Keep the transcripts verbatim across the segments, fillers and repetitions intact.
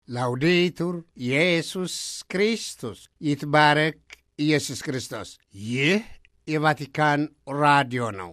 ላውዴቱር ኢየሱስ ክርስቶስ ይትባረክ ኢየሱስ ክርስቶስ። ይህ የቫቲካን ራዲዮ ነው።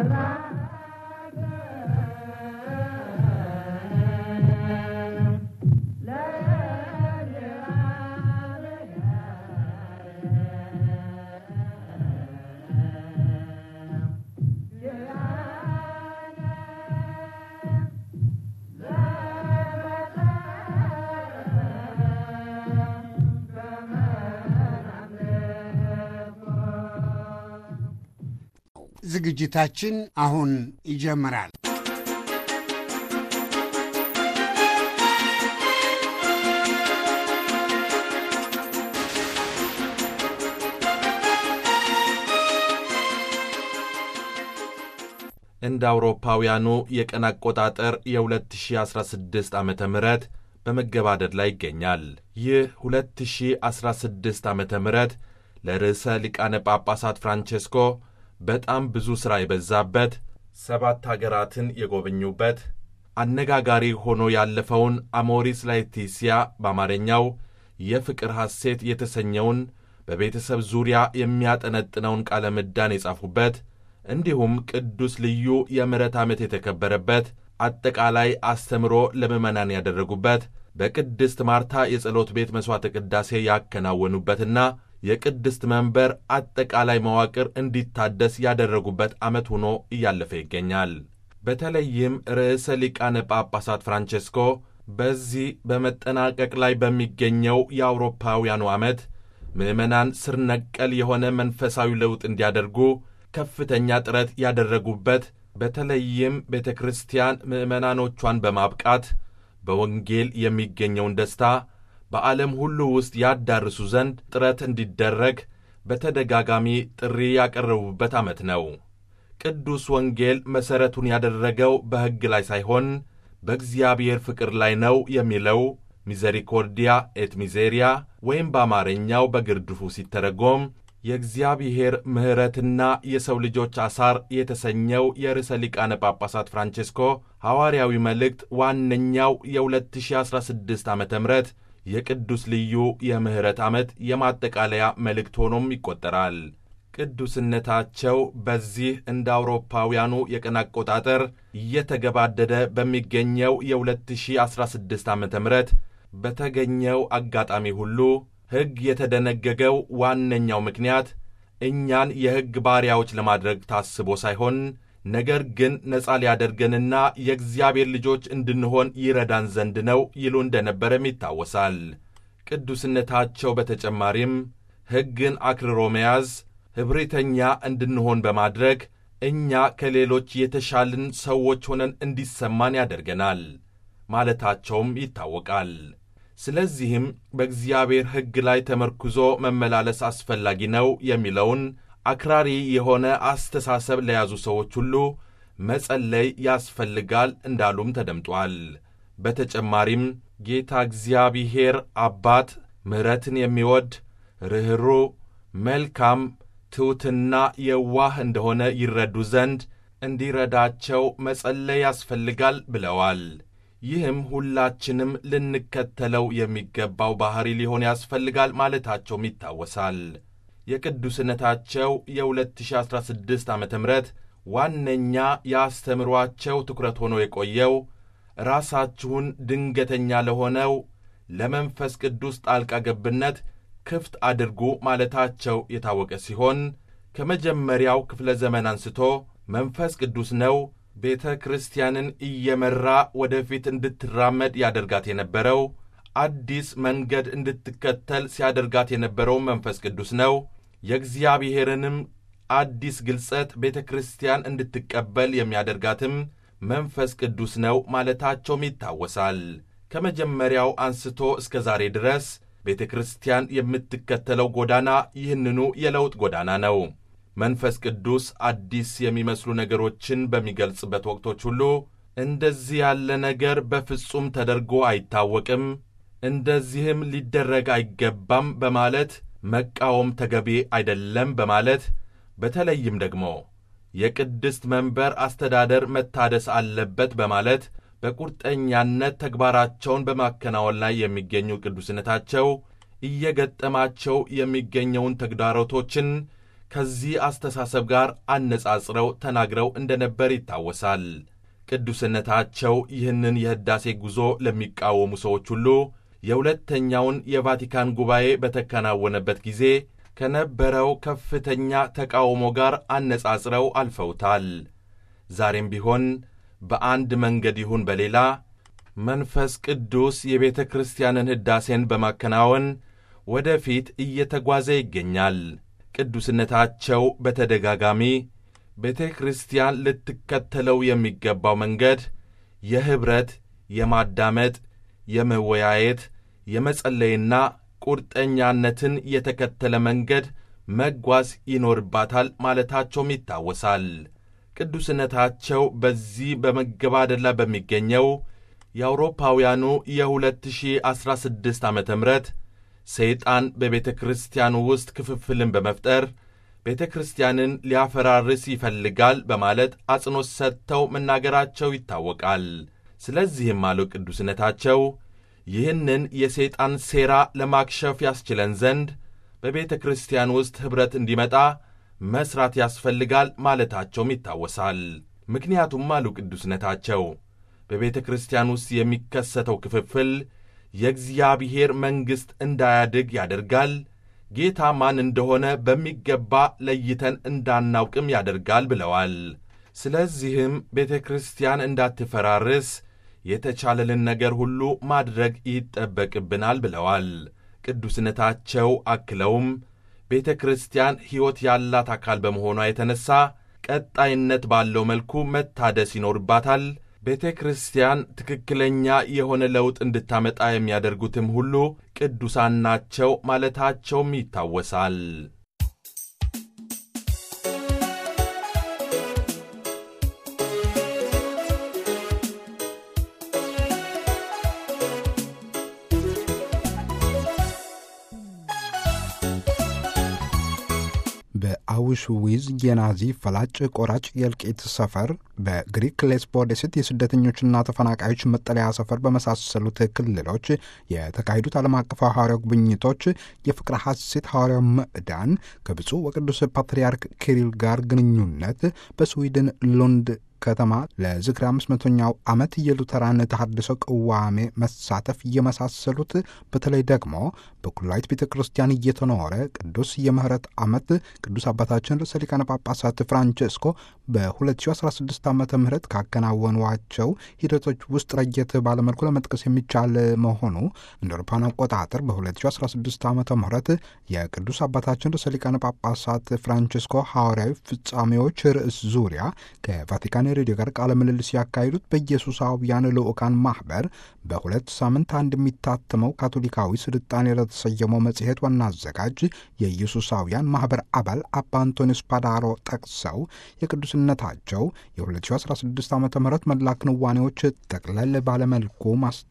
ዝግጅታችን አሁን ይጀምራል። እንደ አውሮፓውያኑ የቀን አቆጣጠር የ2016 ዓመተ ምህረት በመገባደድ ላይ ይገኛል። ይህ ሁለት ሺህ አስራ ስድስት ዓመተ ምህረት ለርዕሰ ሊቃነ ጳጳሳት ፍራንቼስኮ በጣም ብዙ ሥራ የበዛበት፣ ሰባት ሀገራትን የጎበኙበት፣ አነጋጋሪ ሆኖ ያለፈውን አሞሪስ ላetitia በአማርኛው የፍቅር ሐሴት የተሰኘውን በቤተሰብ ዙሪያ የሚያጠነጥነውን ቃለ ምዕዳን የጻፉበት፣ እንዲሁም ቅዱስ ልዩ የምሕረት ዓመት የተከበረበት፣ አጠቃላይ አስተምሮ ለምዕመናን ያደረጉበት፣ በቅድስት ማርታ የጸሎት ቤት መሥዋዕተ ቅዳሴ ያከናወኑበትና የቅድስት መንበር አጠቃላይ መዋቅር እንዲታደስ ያደረጉበት ዓመት ሆኖ እያለፈ ይገኛል። በተለይም ርዕሰ ሊቃነ ጳጳሳት ፍራንቼስኮ በዚህ በመጠናቀቅ ላይ በሚገኘው የአውሮፓውያኑ ዓመት ምዕመናን ስር ነቀል የሆነ መንፈሳዊ ለውጥ እንዲያደርጉ ከፍተኛ ጥረት ያደረጉበት፣ በተለይም ቤተ ክርስቲያን ምዕመናኖቿን በማብቃት በወንጌል የሚገኘውን ደስታ በዓለም ሁሉ ውስጥ ያዳርሱ ዘንድ ጥረት እንዲደረግ በተደጋጋሚ ጥሪ ያቀረቡበት ዓመት ነው። ቅዱስ ወንጌል መሠረቱን ያደረገው በሕግ ላይ ሳይሆን በእግዚአብሔር ፍቅር ላይ ነው የሚለው ሚዘሪኮርዲያ ኤት ሚዜሪያ ወይም በአማርኛው በግርድፉ ሲተረጎም የእግዚአብሔር ምሕረትና የሰው ልጆች አሳር የተሰኘው የርዕሰ ሊቃነ ጳጳሳት ፍራንቼስኮ ሐዋርያዊ መልእክት ዋነኛው የ2016 ዓመተ ምህረት የቅዱስ ልዩ የምሕረት ዓመት የማጠቃለያ መልእክት ሆኖም ይቆጠራል። ቅዱስነታቸው በዚህ እንደ አውሮፓውያኑ የቀን አቆጣጠር እየተገባደደ በሚገኘው የ2016 ዓመተ ምህረት በተገኘው አጋጣሚ ሁሉ ሕግ የተደነገገው ዋነኛው ምክንያት እኛን የሕግ ባሪያዎች ለማድረግ ታስቦ ሳይሆን ነገር ግን ነጻ ሊያደርገንና የእግዚአብሔር ልጆች እንድንሆን ይረዳን ዘንድ ነው ይሉ እንደነበረም ይታወሳል። ቅዱስነታቸው በተጨማሪም ሕግን አክርሮ መያዝ ኅብሪተኛ እንድንሆን በማድረግ እኛ ከሌሎች የተሻልን ሰዎች ሆነን እንዲሰማን ያደርገናል ማለታቸውም ይታወቃል። ስለዚህም በእግዚአብሔር ሕግ ላይ ተመርኩዞ መመላለስ አስፈላጊ ነው የሚለውን አክራሪ የሆነ አስተሳሰብ ለያዙ ሰዎች ሁሉ መጸለይ ያስፈልጋል እንዳሉም ተደምጧል። በተጨማሪም ጌታ እግዚአብሔር አባት ምሕረትን የሚወድ ርኅሩህ፣ መልካም፣ ትሑትና የዋህ እንደሆነ ይረዱ ዘንድ እንዲረዳቸው መጸለይ ያስፈልጋል ብለዋል። ይህም ሁላችንም ልንከተለው የሚገባው ባሕሪ ሊሆን ያስፈልጋል ማለታቸውም ይታወሳል። የቅዱስነታቸው የ2016 ዓመተ ምህረት ዋነኛ የአስተምሯቸው ትኩረት ሆኖ የቆየው ራሳችሁን ድንገተኛ ለሆነው ለመንፈስ ቅዱስ ጣልቃ ገብነት ክፍት አድርጉ ማለታቸው የታወቀ ሲሆን ከመጀመሪያው ክፍለ ዘመን አንስቶ መንፈስ ቅዱስ ነው ቤተ ክርስቲያንን እየመራ ወደፊት እንድትራመድ ያደርጋት የነበረው፣ አዲስ መንገድ እንድትከተል ሲያደርጋት የነበረው መንፈስ ቅዱስ ነው። የእግዚአብሔርንም አዲስ ግልጸት ቤተ ክርስቲያን እንድትቀበል የሚያደርጋትም መንፈስ ቅዱስ ነው ማለታቸውም ይታወሳል። ከመጀመሪያው አንስቶ እስከ ዛሬ ድረስ ቤተ ክርስቲያን የምትከተለው ጎዳና ይህንኑ የለውጥ ጎዳና ነው። መንፈስ ቅዱስ አዲስ የሚመስሉ ነገሮችን በሚገልጽበት ወቅቶች ሁሉ እንደዚህ ያለ ነገር በፍጹም ተደርጎ አይታወቅም፣ እንደዚህም ሊደረግ አይገባም በማለት መቃወም ተገቢ አይደለም በማለት በተለይም ደግሞ የቅድስት መንበር አስተዳደር መታደስ አለበት በማለት በቁርጠኛነት ተግባራቸውን በማከናወን ላይ የሚገኙ ቅዱስነታቸው እየገጠማቸው የሚገኘውን ተግዳሮቶችን ከዚህ አስተሳሰብ ጋር አነጻጽረው ተናግረው እንደነበር ይታወሳል። ቅዱስነታቸው ይህንን የሕዳሴ ጉዞ ለሚቃወሙ ሰዎች ሁሉ የሁለተኛውን የቫቲካን ጉባኤ በተከናወነበት ጊዜ ከነበረው ከፍተኛ ተቃውሞ ጋር አነጻጽረው አልፈውታል። ዛሬም ቢሆን በአንድ መንገድ ይሁን በሌላ መንፈስ ቅዱስ የቤተ ክርስቲያንን ሕዳሴን በማከናወን ወደፊት እየተጓዘ ይገኛል። ቅዱስነታቸው በተደጋጋሚ ቤተ ክርስቲያን ልትከተለው የሚገባው መንገድ የኅብረት፣ የማዳመጥ፣ የመወያየት፣ የመጸለይና ቁርጠኛነትን የተከተለ መንገድ መጓዝ ይኖርባታል ማለታቸውም ይታወሳል። ቅዱስነታቸው በዚህ በመገባደድ ላይ በሚገኘው የአውሮፓውያኑ የ2016 ዓመተ ምህረት ሰይጣን በቤተ ክርስቲያኑ ውስጥ ክፍፍልን በመፍጠር ቤተ ክርስቲያንን ሊያፈራርስ ይፈልጋል በማለት አጽንዖት ሰጥተው መናገራቸው ይታወቃል። ስለዚህም አሉ ቅዱስነታቸው ይህንን የሰይጣን ሴራ ለማክሸፍ ያስችለን ዘንድ በቤተ ክርስቲያን ውስጥ ኅብረት እንዲመጣ መስራት ያስፈልጋል ማለታቸውም ይታወሳል። ምክንያቱም አሉ ቅዱስነታቸው በቤተ ክርስቲያን ውስጥ የሚከሰተው ክፍፍል የእግዚአብሔር መንግሥት እንዳያድግ ያደርጋል፣ ጌታ ማን እንደሆነ በሚገባ ለይተን እንዳናውቅም ያደርጋል ብለዋል። ስለዚህም ቤተ ክርስቲያን እንዳትፈራርስ የተቻለልን ነገር ሁሉ ማድረግ ይጠበቅብናል ብለዋል። ቅዱስነታቸው አክለውም ቤተ ክርስቲያን ሕይወት ያላት አካል በመሆኗ የተነሣ ቀጣይነት ባለው መልኩ መታደስ ይኖርባታል። ቤተ ክርስቲያን ትክክለኛ የሆነ ለውጥ እንድታመጣ የሚያደርጉትም ሁሉ ቅዱሳን ናቸው ማለታቸውም ይታወሳል። በአውሽዊዝ የናዚ ፈላጭ ቆራጭ የእልቂት ሰፈር፣ በግሪክ ሌስቦ ደሴት የስደተኞችና ተፈናቃዮች መጠለያ ሰፈር በመሳሰሉት ክልሎች የተካሄዱት ዓለም አቀፍ ሐዋርያዊ ጉብኝቶች የፍቅረ ሐሴት ሐዋርያዊ ምዕዳን ከብፁዕ ወቅዱስ ፓትርያርክ ኪሪል ጋር ግንኙነት፣ በስዊድን ሎንድ ከተማ ለዝክረ አምስት መቶኛው ዓመት የሉተራን ተሐድሶ ቅዋሜ መሳተፍ የመሳሰሉት በተለይ ደግሞ በኩላይት ቤተ ክርስቲያን እየተኖረ ቅዱስ የምህረት ዓመት ቅዱስ አባታችን ርዕሰ ሊቃነ ጳጳሳት ፍራንቼስኮ በ2016 ዓመተ ምህረት ካከናወኗቸው ሂደቶች ውስጥ ረየት ባለመልኩ ለመጥቀስ የሚቻል መሆኑ እንደ አውሮፓውያን አቆጣጠር በ2016 ዓመተ ምህረት የቅዱስ አባታችን ርዕሰ ሊቃነ ጳጳሳት ፍራንቼስኮ ሐዋርያዊ ፍጻሜዎች ርዕስ ዙሪያ ከቫቲካን ሬዲዮ ጋር ቃለ ምልልስ ያካሄዱት በኢየሱሳውያን ልዑካን ማኅበር በሁለት ሳምንት አንድ የሚታተመው ካቶሊካዊ ስልጣኔ ለተሰየመው መጽሔት ዋና አዘጋጅ የኢየሱሳውያን ማኅበር አባል አባ አንቶኒዮስ ፓዳሮ ጠቅሰው የቅዱስነታቸው የ2016 ዓ ም መላ ክንዋኔዎች ጠቅለል ባለመልኩ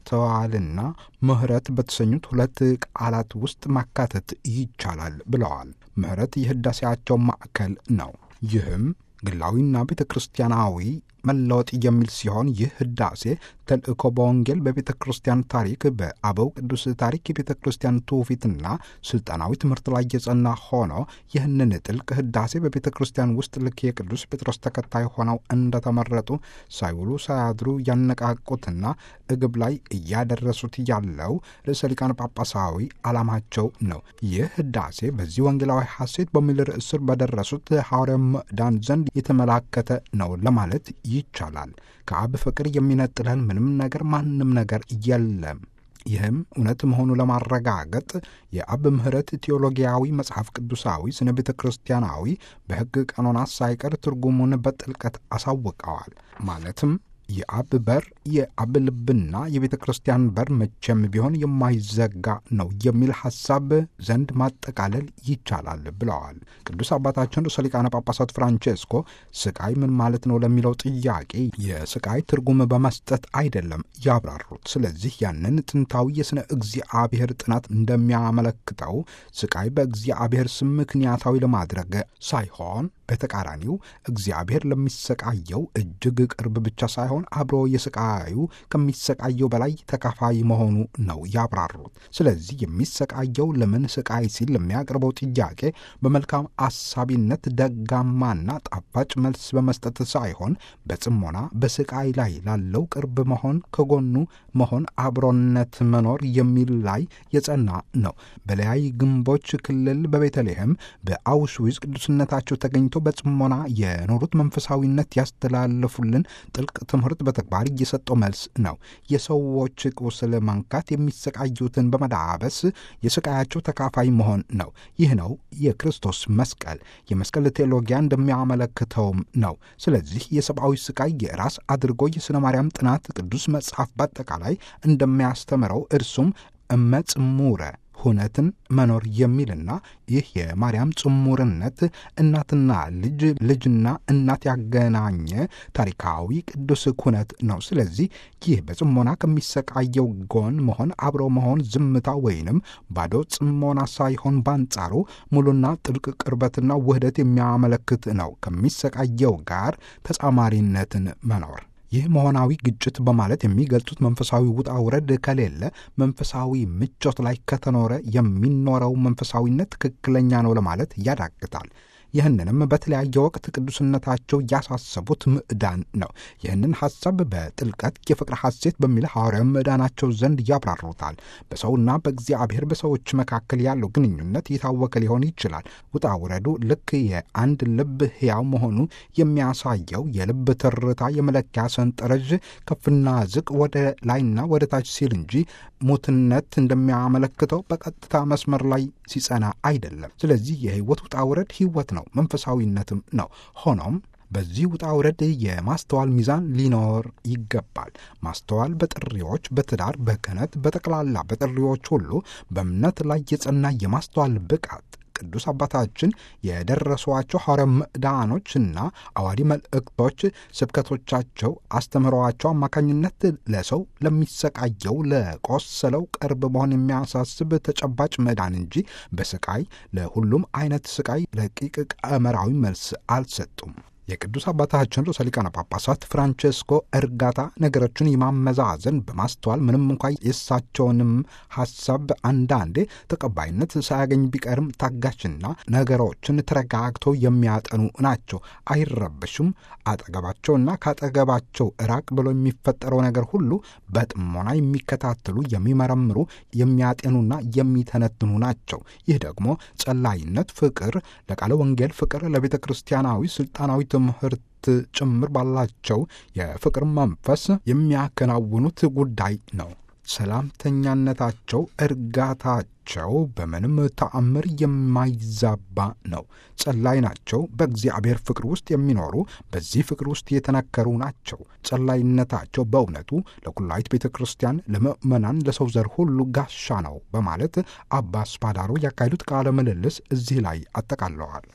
ማስተዋልና ምህረት በተሰኙት ሁለት ቃላት ውስጥ ማካተት ይቻላል ብለዋል። ምህረት የሕዳሴያቸው ማዕከል ነው። ይህም ግላዊና ቤተ ክርስቲያናዊ መለወጥ የሚል ሲሆን ይህ ሕዳሴ ተልእኮ በወንጌል በቤተ ክርስቲያን ታሪክ በአበው ቅዱስ ታሪክ የቤተ ክርስቲያን ትውፊትና ስልጣናዊ ትምህርት ላይ የጸና ሆኖ ይህንን ጥልቅ ሕዳሴ በቤተ ክርስቲያን ውስጥ ልክ የቅዱስ ጴጥሮስ ተከታይ ሆነው እንደተመረጡ ሳይውሉ ሳያድሩ ያነቃቁትና እግብ ላይ እያደረሱት ያለው ርዕሰ ሊቃነ ጳጳሳዊ ዓላማቸው ነው። ይህ ሕዳሴ በዚህ ወንጌላዊ ሐሴት በሚል ርዕስ ስር በደረሱት ሐዋርያዊ ምዕዳን ዘንድ የተመላከተ ነው ለማለት ይቻላል። ከአብ ፍቅር የሚነጥለን ምንም ነገር ማንም ነገር የለም። ይህም እውነት መሆኑ ለማረጋገጥ የአብ ምሕረት ቴዎሎጊያዊ መጽሐፍ ቅዱሳዊ ስነ ቤተ ክርስቲያናዊ በሕግ ቀኖና ሳይቀር ትርጉሙን በጥልቀት አሳውቀዋል። ማለትም የአብ በር የአብ ልብና የቤተ ክርስቲያን በር መቼም ቢሆን የማይዘጋ ነው የሚል ሐሳብ ዘንድ ማጠቃለል ይቻላል ብለዋል። ቅዱስ አባታችን ርዕሰ ሊቃነ ጳጳሳት ፍራንቼስኮ ስቃይ ምን ማለት ነው ለሚለው ጥያቄ የስቃይ ትርጉም በመስጠት አይደለም ያብራሩት። ስለዚህ ያንን ጥንታዊ የሥነ እግዚአብሔር ጥናት እንደሚያመለክተው ስቃይ በእግዚአብሔር ስም ምክንያታዊ ለማድረግ ሳይሆን በተቃራኒው እግዚአብሔር ለሚሰቃየው እጅግ ቅርብ ብቻ ሳይሆን ሳይሆን አብሮ የስቃዩ ከሚሰቃየው በላይ ተካፋይ መሆኑ ነው ያብራሩት። ስለዚህ የሚሰቃየው ለምን ስቃይ ሲል ለሚያቀርበው ጥያቄ በመልካም አሳቢነት ደጋማና ጣፋጭ መልስ በመስጠት ሳይሆን በጽሞና በስቃይ ላይ ላለው ቅርብ መሆን፣ ከጎኑ መሆን፣ አብሮነት መኖር የሚል ላይ የጸና ነው። በለያይ ግንቦች ክልል በቤተልሔም በአውሽዊዝ ቅዱስነታቸው ተገኝቶ በጽሞና የኖሩት መንፈሳዊነት ያስተላለፉልን ጥልቅ ትምህርት በተግባር እየሰጠው መልስ ነው። የሰዎች ቁስል መንካት፣ የሚሰቃዩትን በመዳበስ የስቃያቸው ተካፋይ መሆን ነው። ይህ ነው የክርስቶስ መስቀል። የመስቀል ቴዎሎጊያ እንደሚያመለክተውም ነው። ስለዚህ የሰብአዊ ስቃይ የራስ አድርጎ የሥነ ማርያም ጥናት ቅዱስ መጽሐፍ በአጠቃላይ እንደሚያስተምረው እርሱም እመ ጽሙረ ሁነትን መኖር የሚልና ይህ የማርያም ጽሙርነት እናትና ልጅ ልጅና እናት ያገናኘ ታሪካዊ ቅዱስ ኩነት ነው። ስለዚህ ይህ በጽሞና ከሚሰቃየው ጎን መሆን፣ አብሮ መሆን፣ ዝምታ ወይንም ባዶ ጽሞና ሳይሆን በአንጻሩ ሙሉና ጥልቅ ቅርበትና ውህደት የሚያመለክት ነው። ከሚሰቃየው ጋር ተጻማሪነትን መኖር ይህ መሆናዊ ግጭት በማለት የሚገልጹት መንፈሳዊ ውጣ ውረድ ከሌለ፣ መንፈሳዊ ምቾት ላይ ከተኖረ የሚኖረው መንፈሳዊነት ትክክለኛ ነው ለማለት ያዳግታል። ይህንንም በተለያየ ወቅት ቅዱስነታቸው ያሳሰቡት ምዕዳን ነው። ይህንን ሐሳብ በጥልቀት የፍቅር ሐሴት በሚል ሐዋርያዊ ምዕዳናቸው ዘንድ ያብራሩታል። በሰውና በእግዚአብሔር በሰዎች መካከል ያለው ግንኙነት የታወቀ ሊሆን ይችላል። ውጣ ውረዱ ልክ የአንድ ልብ ሕያው መሆኑ የሚያሳየው የልብ ትርታ የመለኪያ ሰንጠረዥ ከፍና ዝቅ፣ ወደ ላይና ወደ ታች ሲል እንጂ ሙትነት እንደሚያመለክተው በቀጥታ መስመር ላይ ሲጸና አይደለም። ስለዚህ የሕይወት ውጣ ውረድ ሕይወት ነው፣ መንፈሳዊነትም ነው። ሆኖም በዚህ ውጣ ውረድ የማስተዋል ሚዛን ሊኖር ይገባል። ማስተዋል በጥሪዎች፣ በትዳር፣ በክህነት፣ በጠቅላላ በጥሪዎች ሁሉ በእምነት ላይ የጸና የማስተዋል ብቃት ቅዱስ አባታችን የደረሷቸው ሐዋርያዊ ምዕዳኖችና አዋዲ መልእክቶች፣ ስብከቶቻቸው፣ አስተምህሮአቸው አማካኝነት ለሰው ለሚሰቃየው፣ ለቆሰለው ቅርብ መሆን የሚያሳስብ ተጨባጭ ምዕዳን እንጂ በስቃይ ለሁሉም አይነት ስቃይ ረቂቅ ቀመራዊ መልስ አልሰጡም። የቅዱስ አባታችን ርዕሰ ሊቃነ ጳጳሳት ፍራንቼስኮ እርጋታ ነገሮችን የማመዛዘን በማስተዋል ምንም እንኳ የእሳቸውንም ሐሳብ አንዳንዴ ተቀባይነት ሳያገኝ ቢቀርም ታጋሽና ነገሮችን ተረጋግተው የሚያጠኑ ናቸው። አይረበሹም። አጠገባቸውና ካጠገባቸው ራቅ ብሎ የሚፈጠረው ነገር ሁሉ በጥሞና የሚከታተሉ፣ የሚመረምሩ፣ የሚያጤኑና የሚተነትኑ ናቸው። ይህ ደግሞ ጸላይነት፣ ፍቅር ለቃለ ወንጌል፣ ፍቅር ለቤተ ክርስቲያናዊ ስልጣናዊ ትምህርት ጭምር ባላቸው የፍቅር መንፈስ የሚያከናውኑት ጉዳይ ነው። ሰላምተኛነታቸው፣ እርጋታቸው በምንም ተአምር የማይዛባ ነው። ጸላይ ናቸው። በእግዚአብሔር ፍቅር ውስጥ የሚኖሩ፣ በዚህ ፍቅር ውስጥ የተነከሩ ናቸው። ጸላይነታቸው በእውነቱ ለኩላዊት ቤተ ክርስቲያን፣ ለምእመናን፣ ለሰው ዘር ሁሉ ጋሻ ነው በማለት አባ ስፓዳሮ ያካሄዱት ቃለ ምልልስ እዚህ ላይ አጠቃለዋል።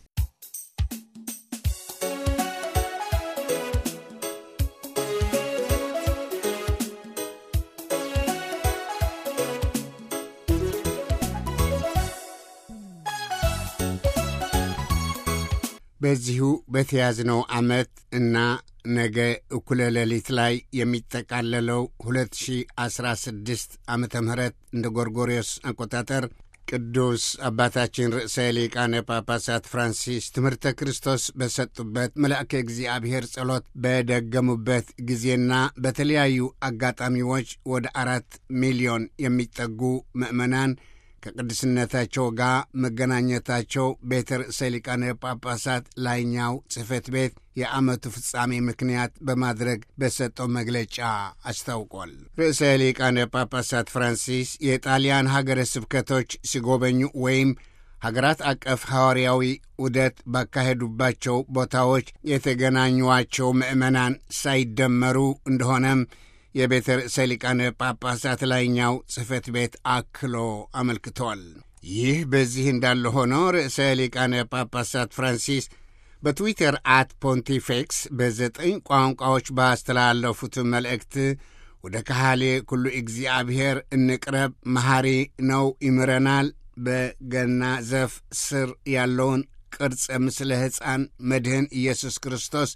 በዚሁ በተያዝነው ዓመት እና ነገ እኩለ ሌሊት ላይ የሚጠቃለለው ሁለት ሺህ አስራ ስድስት ዓመተ ምህረት እንደ ጎርጎሪዮስ አቆጣጠር ቅዱስ አባታችን ርዕሰ ሊቃነ ጳጳሳት ፍራንሲስ ትምህርተ ክርስቶስ በሰጡበት መልአከ እግዚአብሔር ጸሎት በደገሙበት ጊዜና በተለያዩ አጋጣሚዎች ወደ አራት ሚሊዮን የሚጠጉ ምእመናን ከቅዱስነታቸው ጋር መገናኘታቸው ቤተ ርዕሰ ሊቃነ ጳጳሳት ላይኛው ጽሕፈት ቤት የዓመቱ ፍጻሜ ምክንያት በማድረግ በሰጠው መግለጫ አስታውቋል። ርዕሰ ሊቃነ ጳጳሳት ፍራንሲስ የጣሊያን ሀገረ ስብከቶች ሲጎበኙ ወይም ሀገራት አቀፍ ሐዋርያዊ ዑደት ባካሄዱባቸው ቦታዎች የተገናኟቸው ምእመናን ሳይደመሩ እንደሆነም የቤተ ርዕሰ ሊቃነ ጳጳሳት ላይኛው ጽሕፈት ቤት አክሎ አመልክቷል። ይህ በዚህ እንዳለ ሆኖ ርዕሰ ሊቃነ ጳጳሳት ፍራንሲስ በትዊተር አት ፖንቲፌክስ በዘጠኝ ቋንቋዎች ባስተላለፉት መልእክት ወደ ካህሌ ኩሉ እግዚአብሔር እንቅረብ፣ መሐሪ ነው፣ ይምረናል፣ በገና ዘፍ ስር ያለውን ቅርጸ ምስለ ሕፃን መድህን ኢየሱስ ክርስቶስ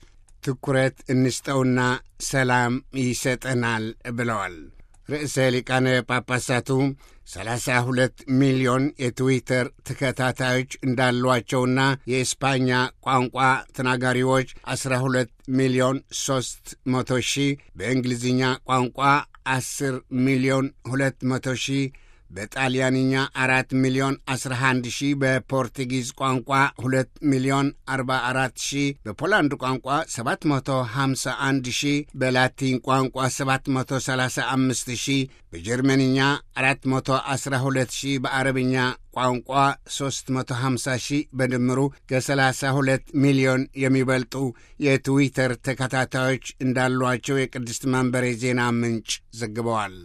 ትኩረት እንስጠውና ሰላም ይሰጠናል ብለዋል። ርዕሰ ሊቃነ ጳጳሳቱ ሰላሳ ሁለት ሚሊዮን የትዊተር ተከታታዮች እንዳሏቸውና የኢስፓኛ ቋንቋ ተናጋሪዎች አስራ ሁለት ሚሊዮን ሦስት መቶ ሺህ፣ በእንግሊዝኛ ቋንቋ አስር ሚሊዮን ሁለት መቶ ሺህ፣ በጣሊያንኛ አራት ሚሊዮን አስራ አንድ ሺህ፣ በፖርቱጊዝ ቋንቋ ሁለት ሚሊዮን አርባ አራት ሺህ፣ በፖላንድ ቋንቋ ሰባት መቶ ሀምሳ አንድ ሺህ፣ በላቲን ቋንቋ ሰባት መቶ ሰላሳ አምስት ሺህ፣ በጀርመንኛ አራት መቶ አስራ ሁለት ሺህ፣ በአረብኛ ቋንቋ ሦስት መቶ ሀምሳ ሺህ በድምሩ ከሰላሳ ሁለት ሚሊዮን የሚበልጡ የትዊተር ተከታታዮች እንዳሏቸው የቅድስት መንበር የዜና ምንጭ ዘግበዋል።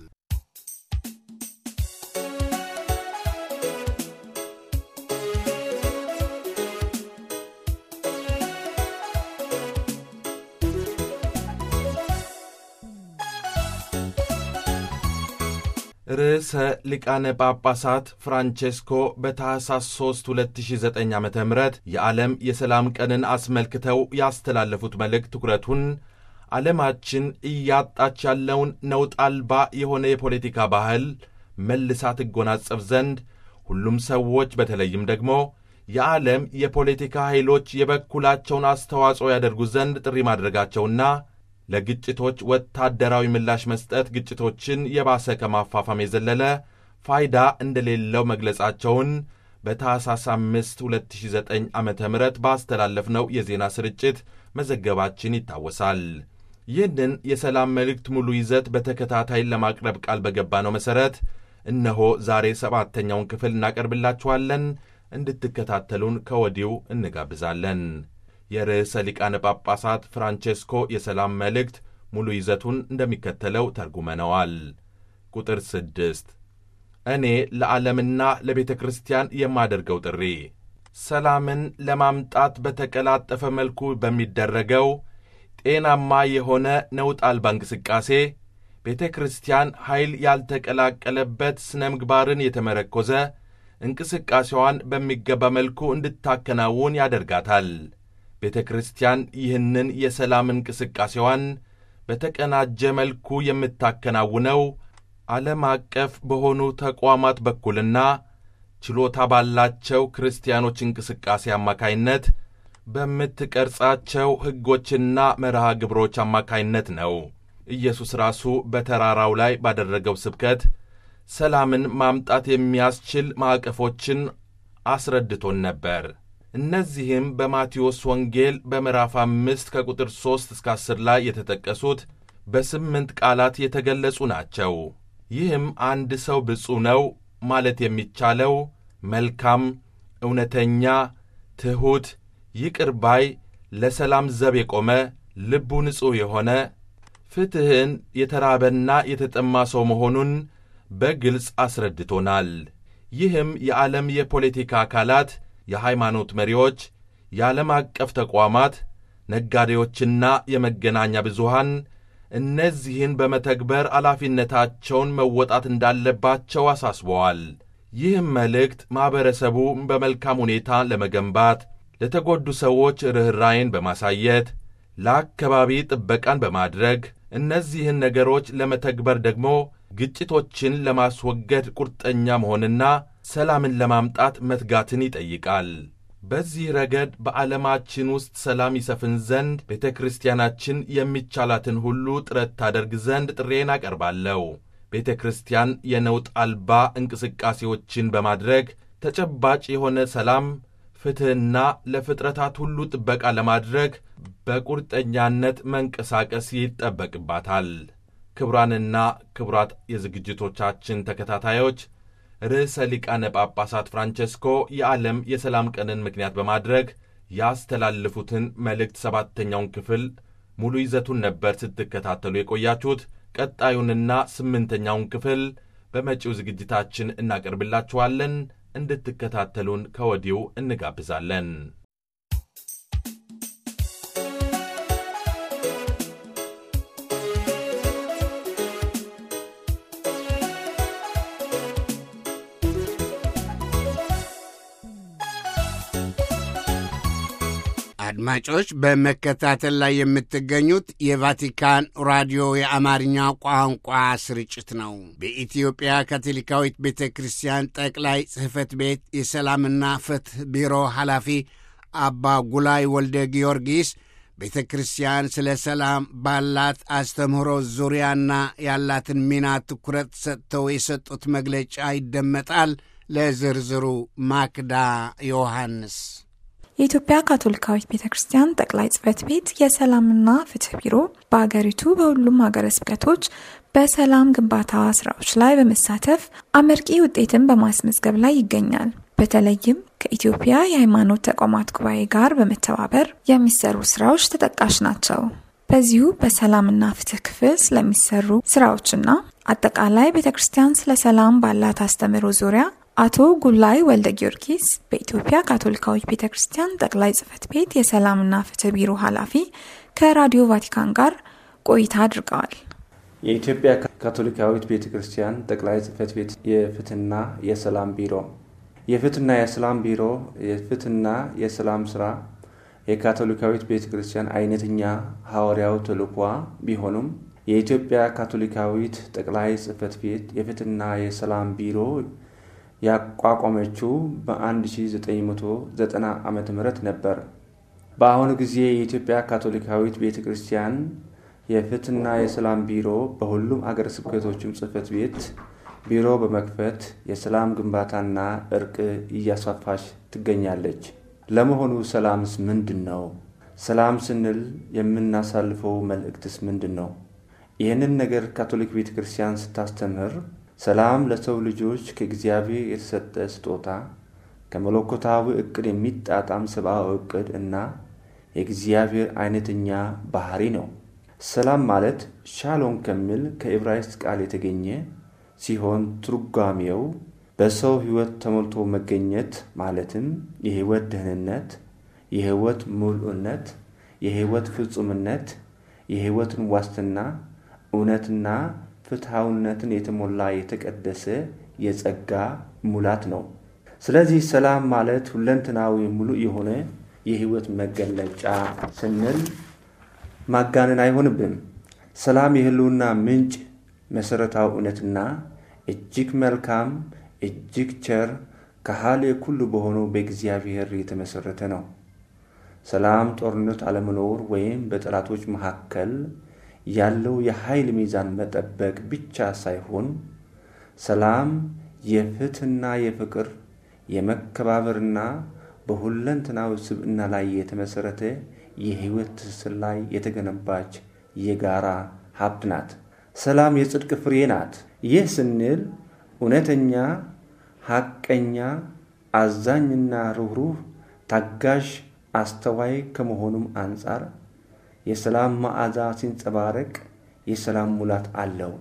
ርዕሰ ሊቃነ ጳጳሳት ፍራንቼስኮ በታህሳስ ሦስት ሁለት ሺህ ዘጠኝ ዓመተ ምህረት የዓለም የሰላም ቀንን አስመልክተው ያስተላለፉት መልእክት ትኩረቱን ዓለማችን እያጣች ያለውን ነውጥ አልባ የሆነ የፖለቲካ ባህል መልሳ ትጎናጸፍ ዘንድ ሁሉም ሰዎች በተለይም ደግሞ የዓለም የፖለቲካ ኃይሎች የበኩላቸውን አስተዋጽኦ ያደርጉ ዘንድ ጥሪ ማድረጋቸውና ለግጭቶች ወታደራዊ ምላሽ መስጠት ግጭቶችን የባሰ ከማፋፋም የዘለለ ፋይዳ እንደሌለው መግለጻቸውን በታህሳስ አምስት ሁለት ሺህ ዘጠኝ ዓመተ ምህረት ባስተላለፍነው የዜና ስርጭት መዘገባችን ይታወሳል። ይህንን የሰላም መልእክት ሙሉ ይዘት በተከታታይ ለማቅረብ ቃል በገባነው መሠረት እነሆ ዛሬ ሰባተኛውን ክፍል እናቀርብላችኋለን። እንድትከታተሉን ከወዲሁ እንጋብዛለን። የርዕሰ ሊቃነ ጳጳሳት ፍራንቼስኮ የሰላም መልእክት ሙሉ ይዘቱን እንደሚከተለው ተርጉመነዋል። ቁጥር ስድስት እኔ ለዓለምና ለቤተ ክርስቲያን የማደርገው ጥሪ ሰላምን ለማምጣት በተቀላጠፈ መልኩ በሚደረገው ጤናማ የሆነ ነውጥ አልባ እንቅስቃሴ ቤተ ክርስቲያን ኃይል ያልተቀላቀለበት ስነ ምግባርን የተመረኮዘ እንቅስቃሴዋን በሚገባ መልኩ እንድታከናውን ያደርጋታል። ቤተ ክርስቲያን ይህንን የሰላም እንቅስቃሴዋን በተቀናጀ መልኩ የምታከናውነው ዓለም አቀፍ በሆኑ ተቋማት በኩልና ችሎታ ባላቸው ክርስቲያኖች እንቅስቃሴ አማካይነት በምትቀርጻቸው ሕጎችና መርሃ ግብሮች አማካይነት ነው። ኢየሱስ ራሱ በተራራው ላይ ባደረገው ስብከት ሰላምን ማምጣት የሚያስችል ማዕቀፎችን አስረድቶን ነበር። እነዚህም በማቴዎስ ወንጌል በምዕራፍ አምስት ከቁጥር ሦስት እስከ አስር ላይ የተጠቀሱት በስምንት ቃላት የተገለጹ ናቸው። ይህም አንድ ሰው ብፁዕ ነው ማለት የሚቻለው መልካም፣ እውነተኛ፣ ትሑት፣ ይቅር ባይ፣ ለሰላም ዘብ የቆመ፣ ልቡ ንጹሕ የሆነ፣ ፍትሕን የተራበና የተጠማ ሰው መሆኑን በግልጽ አስረድቶናል። ይህም የዓለም የፖለቲካ አካላት፣ የሃይማኖት መሪዎች፣ የዓለም አቀፍ ተቋማት፣ ነጋዴዎችና የመገናኛ ብዙሃን እነዚህን በመተግበር ኃላፊነታቸውን መወጣት እንዳለባቸው አሳስበዋል። ይህም መልእክት ማኅበረሰቡ በመልካም ሁኔታ ለመገንባት፣ ለተጎዱ ሰዎች ርኅራኄን በማሳየት፣ ለአካባቢ ጥበቃን በማድረግ እነዚህን ነገሮች ለመተግበር ደግሞ ግጭቶችን ለማስወገድ ቁርጠኛ መሆንና ሰላምን ለማምጣት መትጋትን ይጠይቃል። በዚህ ረገድ በዓለማችን ውስጥ ሰላም ይሰፍን ዘንድ ቤተ ክርስቲያናችን የሚቻላትን ሁሉ ጥረት ታደርግ ዘንድ ጥሬን አቀርባለሁ። ቤተ ክርስቲያን የነውጥ አልባ እንቅስቃሴዎችን በማድረግ ተጨባጭ የሆነ ሰላም፣ ፍትሕና ለፍጥረታት ሁሉ ጥበቃ ለማድረግ በቁርጠኛነት መንቀሳቀስ ይጠበቅባታል። ክቡራንና ክቡራት የዝግጅቶቻችን ተከታታዮች ርዕሰ ሊቃነ ጳጳሳት ፍራንቼስኮ የዓለም የሰላም ቀንን ምክንያት በማድረግ ያስተላለፉትን መልእክት ሰባተኛውን ክፍል ሙሉ ይዘቱን ነበር ስትከታተሉ የቆያችሁት። ቀጣዩንና ስምንተኛውን ክፍል በመጪው ዝግጅታችን እናቀርብላችኋለን። እንድትከታተሉን ከወዲሁ እንጋብዛለን። አድማጮች በመከታተል ላይ የምትገኙት የቫቲካን ራዲዮ የአማርኛ ቋንቋ ስርጭት ነው። በኢትዮጵያ ካቶሊካዊት ቤተ ክርስቲያን ጠቅላይ ጽሕፈት ቤት የሰላምና ፍትሕ ቢሮ ኃላፊ አባ ጉላይ ወልደ ጊዮርጊስ ቤተ ክርስቲያን ስለ ሰላም ባላት አስተምህሮ ዙሪያና ያላትን ሚና ትኩረት ሰጥተው የሰጡት መግለጫ ይደመጣል። ለዝርዝሩ ማክዳ ዮሐንስ። የኢትዮጵያ ካቶሊካዊት ቤተክርስቲያን ጠቅላይ ጽሕፈት ቤት የሰላምና ፍትሕ ቢሮ በአገሪቱ በሁሉም ሀገረ ስብከቶች በሰላም ግንባታ ስራዎች ላይ በመሳተፍ አመርቂ ውጤትን በማስመዝገብ ላይ ይገኛል። በተለይም ከኢትዮጵያ የሃይማኖት ተቋማት ጉባኤ ጋር በመተባበር የሚሰሩ ስራዎች ተጠቃሽ ናቸው። በዚሁ በሰላምና ፍትሕ ክፍል ስለሚሰሩ ስራዎችና አጠቃላይ ቤተክርስቲያን ስለ ሰላም ባላት አስተምህሮ ዙሪያ አቶ ጉላይ ወልደ ጊዮርጊስ በኢትዮጵያ ካቶሊካዊት ቤተክርስቲያን ጠቅላይ ጽሕፈት ቤት የሰላምና ፍትሕ ቢሮ ኃላፊ ከራዲዮ ቫቲካን ጋር ቆይታ አድርገዋል። የኢትዮጵያ ካቶሊካዊት ቤተክርስቲያን ጠቅላይ ጽሕፈት ቤት የፍትሕና የሰላም ቢሮ የፍትሕና የሰላም ቢሮ የፍትሕና የሰላም ስራ የካቶሊካዊት ቤተክርስቲያን አይነተኛ ሐዋርያው ተልእኮ ቢሆንም የኢትዮጵያ ካቶሊካዊት ጠቅላይ ጽሕፈት ቤት የፍትሕና የሰላም ቢሮ ያቋቋመችው በ1990 ዓመተ ምህረት ነበር። በአሁኑ ጊዜ የኢትዮጵያ ካቶሊካዊት ቤተክርስቲያን የፍትሕና የሰላም ቢሮ በሁሉም አገረ ስብከቶችም ጽሕፈት ቤት ቢሮ በመክፈት የሰላም ግንባታና እርቅ እያስፋፋች ትገኛለች። ለመሆኑ ሰላምስ ምንድነው? ሰላም ስንል የምናሳልፈው መልእክትስ ምንድነው? ይህንን ነገር ካቶሊክ ቤተክርስቲያን ስታስተምር ሰላም ለሰው ልጆች ከእግዚአብሔር የተሰጠ ስጦታ ከመለኮታዊ ዕቅድ የሚጣጣም ሰብአዊ ዕቅድ እና የእግዚአብሔር አይነተኛ ባህሪ ነው። ሰላም ማለት ሻሎም ከሚል ከዕብራይስጥ ቃል የተገኘ ሲሆን ትርጓሜው በሰው ሕይወት ተሞልቶ መገኘት ማለትም የሕይወት ደህንነት፣ የሕይወት ሙሉነት፣ የሕይወት ፍጹምነት፣ የሕይወትን ዋስትና፣ እውነትና ፍትሃውነትን የተሞላ የተቀደሰ የጸጋ ሙላት ነው። ስለዚህ ሰላም ማለት ሁለንተናዊ ሙሉ የሆነ የሕይወት መገለጫ ስንል ማጋነን አይሆንብንም። ሰላም የህልውና ምንጭ፣ መሰረታዊ እውነትና እጅግ መልካም እጅግ ቸር ከሃሌ ኩሉ በሆነው በእግዚአብሔር የተመሰረተ ነው። ሰላም ጦርነት አለመኖር ወይም በጠላቶች መካከል ያለው የኃይል ሚዛን መጠበቅ ብቻ ሳይሆን ሰላም የፍትሕና የፍቅር የመከባበርና በሁለንተናዊ ስብዕና ላይ የተመሰረተ የሕይወት ትስስር ላይ የተገነባች የጋራ ሀብት ናት። ሰላም የጽድቅ ፍሬ ናት። ይህ ስንል እውነተኛ፣ ሐቀኛ፣ አዛኝና ርኅሩህ፣ ታጋሽ፣ አስተዋይ ከመሆኑም አንጻር የሰላም መዓዛ ሲንጸባረቅ የሰላም ሙላት አለው።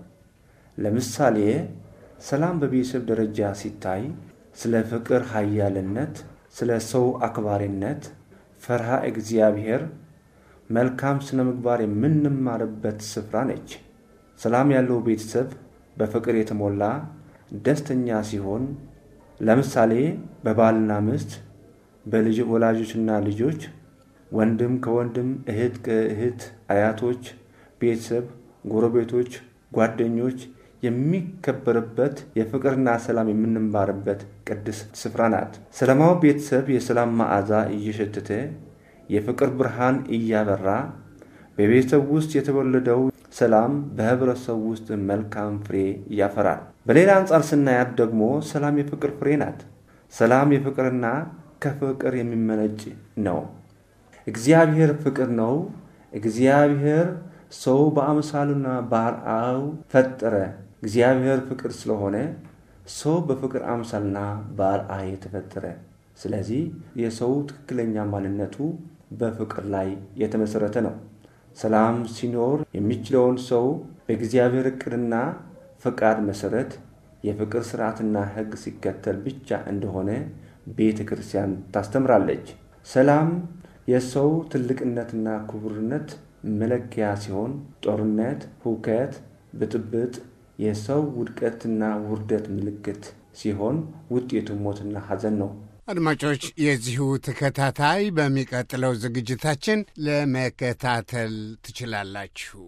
ለምሳሌ ሰላም በቤተሰብ ደረጃ ሲታይ ስለ ፍቅር ኃያልነት፣ ስለ ሰው አክባሪነት፣ ፈርሃ እግዚአብሔር፣ መልካም ስነ ምግባር የምንማርበት ስፍራ ነች። ሰላም ያለው ቤተሰብ በፍቅር የተሞላ ደስተኛ ሲሆን ለምሳሌ በባልና ሚስት፣ በልጅ ወላጆችና ልጆች፣ ወንድም ከወንድም፣ እህት ከእህት፣ አያቶች፣ ቤተሰብ፣ ጎረቤቶች፣ ጓደኞች የሚከበርበት የፍቅርና ሰላም የምንማርበት ቅዱስ ስፍራ ናት። ሰላማዊ ቤተሰብ የሰላም መዓዛ እየሸተተ የፍቅር ብርሃን እያበራ በቤተሰብ ውስጥ የተወለደው ሰላም በህብረተሰብ ውስጥ መልካም ፍሬ ያፈራል። በሌላ አንጻር ስናያት ደግሞ ሰላም የፍቅር ፍሬ ናት። ሰላም የፍቅርና ከፍቅር የሚመነጭ ነው። እግዚአብሔር ፍቅር ነው። እግዚአብሔር ሰው በአምሳሉና በአርአያው ፈጠረ። እግዚአብሔር ፍቅር ስለሆነ ሰው በፍቅር አምሳልና በአርአያ የተፈጠረ። ስለዚህ የሰው ትክክለኛ ማንነቱ በፍቅር ላይ የተመሰረተ ነው። ሰላም ሲኖር የሚችለውን ሰው በእግዚአብሔር ዕቅድና ፈቃድ መሰረት የፍቅር ሥርዓትና ሕግ ሲከተል ብቻ እንደሆነ ቤተ ክርስቲያን ታስተምራለች። ሰላም የሰው ትልቅነትና ክቡርነት መለኪያ ሲሆን ጦርነት፣ ሁከት፣ ብጥብጥ የሰው ውድቀትና ውርደት ምልክት ሲሆን ውጤቱ ሞትና ሐዘን ነው። አድማጮች የዚሁ ተከታታይ በሚቀጥለው ዝግጅታችን ለመከታተል ትችላላችሁ።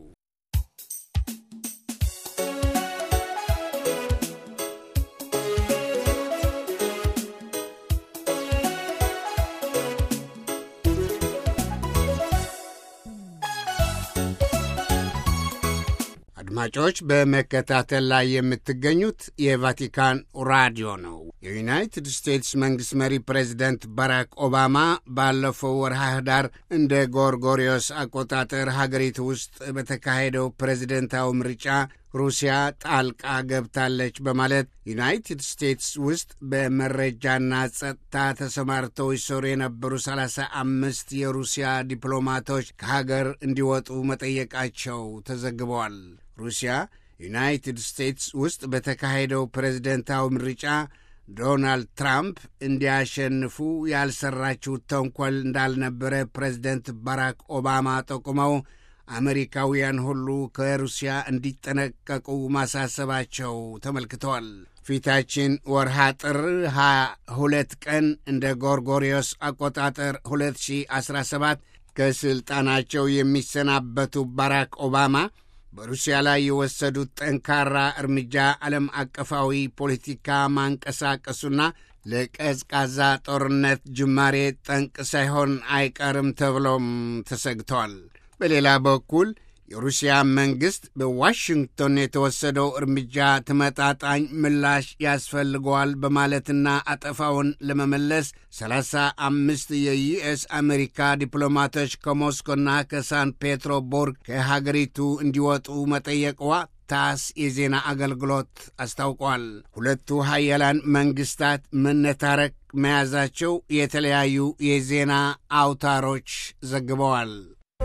አድማጮች በመከታተል ላይ የምትገኙት የቫቲካን ራዲዮ ነው። የዩናይትድ ስቴትስ መንግሥት መሪ ፕሬዚደንት ባራክ ኦባማ ባለፈው ወርሃ ኅዳር እንደ ጎርጎሪዮስ አቆጣጠር ሀገሪቱ ውስጥ በተካሄደው ፕሬዚደንታዊ ምርጫ ሩሲያ ጣልቃ ገብታለች በማለት ዩናይትድ ስቴትስ ውስጥ በመረጃና ጸጥታ ተሰማርተው ይሰሩ የነበሩ ሰላሳ አምስት የሩሲያ ዲፕሎማቶች ከሀገር እንዲወጡ መጠየቃቸው ተዘግበዋል። ሩሲያ ዩናይትድ ስቴትስ ውስጥ በተካሄደው ፕሬዝደንታዊ ምርጫ ዶናልድ ትራምፕ እንዲያሸንፉ ያልሰራችው ተንኮል እንዳልነበረ ፕሬዝደንት ባራክ ኦባማ ጠቁመው አሜሪካውያን ሁሉ ከሩሲያ እንዲጠነቀቁ ማሳሰባቸው ተመልክተዋል። ፊታችን ወርሃ ጥር ሃያ ሁለት ቀን እንደ ጎርጎሪዮስ አቆጣጠር ሁለት ሺህ አስራ ሰባት ከስልጣናቸው የሚሰናበቱ ባራክ ኦባማ በሩሲያ ላይ የወሰዱት ጠንካራ እርምጃ ዓለም አቀፋዊ ፖለቲካ ማንቀሳቀሱና ለቀዝቃዛ ጦርነት ጅማሬ ጠንቅ ሳይሆን አይቀርም ተብሎም ተሰግተዋል። በሌላ በኩል የሩሲያ መንግሥት በዋሽንግቶን የተወሰደው እርምጃ ተመጣጣኝ ምላሽ ያስፈልገዋል በማለትና አጠፋውን ለመመለስ ሰላሳ አምስት የዩኤስ አሜሪካ ዲፕሎማቶች ከሞስኮና ከሳን ፔትሮቡርግ ከሀገሪቱ እንዲወጡ መጠየቅዋ ታስ የዜና አገልግሎት አስታውቋል። ሁለቱ ሀያላን መንግሥታት መነታረክ መያዛቸው የተለያዩ የዜና አውታሮች ዘግበዋል።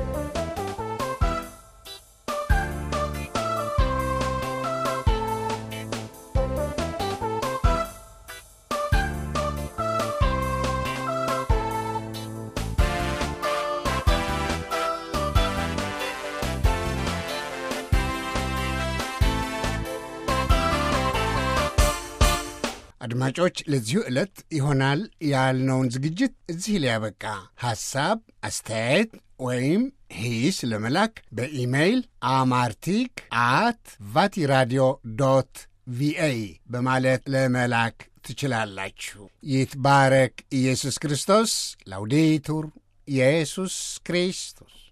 አድማጮች ለዚሁ ዕለት ይሆናል ያልነውን ዝግጅት እዚህ ላይ ያበቃ። ሐሳብ፣ አስተያየት ወይም ሂስ ለመላክ በኢሜይል አማርቲክ አት ቫቲራዲዮ ዶት ቪኦኤ በማለት ለመላክ ትችላላችሁ። ይትባረክ ኢየሱስ ክርስቶስ። ላውዴቱር ኢየሱስ ክርስቶስ